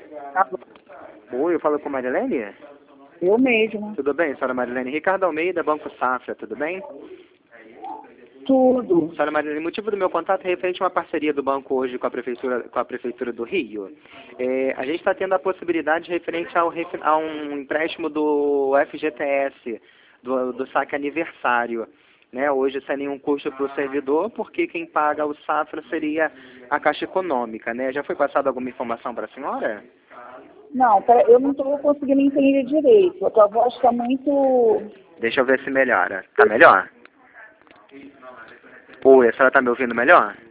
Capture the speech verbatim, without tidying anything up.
Tá bom. Oi, eu falo com a Marilene? Eu mesma. Tudo bem, senhora Marilene? Ricardo Almeida, Banco Safra, tudo bem? Tudo. Senhora Marilene, o motivo do meu contato é referente a uma parceria do banco hoje com a Prefeitura, com a Prefeitura do Rio. É, a gente está tendo a possibilidade referente ao, a um empréstimo do F G T S, do, do saque aniversário. Né? Hoje sem nenhum custo para o servidor, porque quem paga o Safra seria a Caixa Econômica. Né? Já foi passada alguma informação para a senhora? Não, pera, eu não estou conseguindo entender direito. A tua voz está muito... Deixa eu ver se melhora. Tá melhor? Oi, a senhora está me ouvindo melhor?